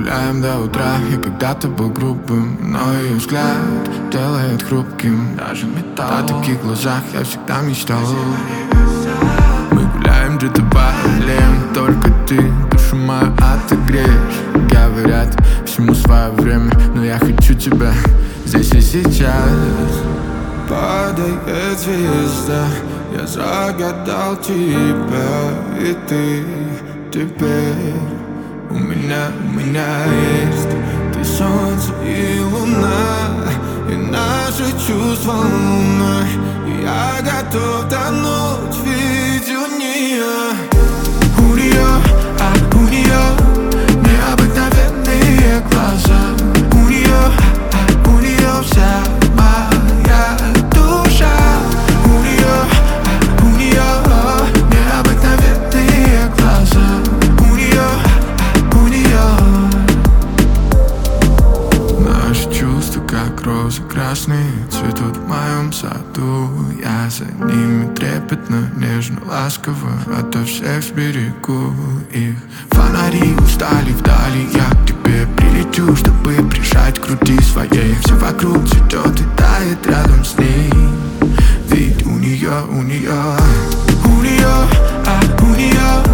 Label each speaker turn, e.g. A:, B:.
A: гуляем до утра, и когда-то был грубым, но ее взгляд делает хрупким даже металл. О таких глазах я всегда мечтал. Мы гуляем где-то по аллеям, только ты душу мою отогреешь. Говорят, всему свое время, но я хочу тебя здесь и сейчас. Падает звезда, я загадал тебя, и ты теперь у меня есть. Ты солнце и луна, и наши чувства луна, и я готов тонуть в виде нее. У нее необыкновенные глаза. У нее вся моя душа. У нее необыкновенные глаза. У нее наши чувства, как розы красные, цветут в моем саду. Я за ними трепетно, нежно, ласково ото всех сберегу их. Фонари устали вдали, я к тебе прилечу, чтобы прижать к груди своей. Все вокруг цветет и тает рядом с ней. Ведь у нее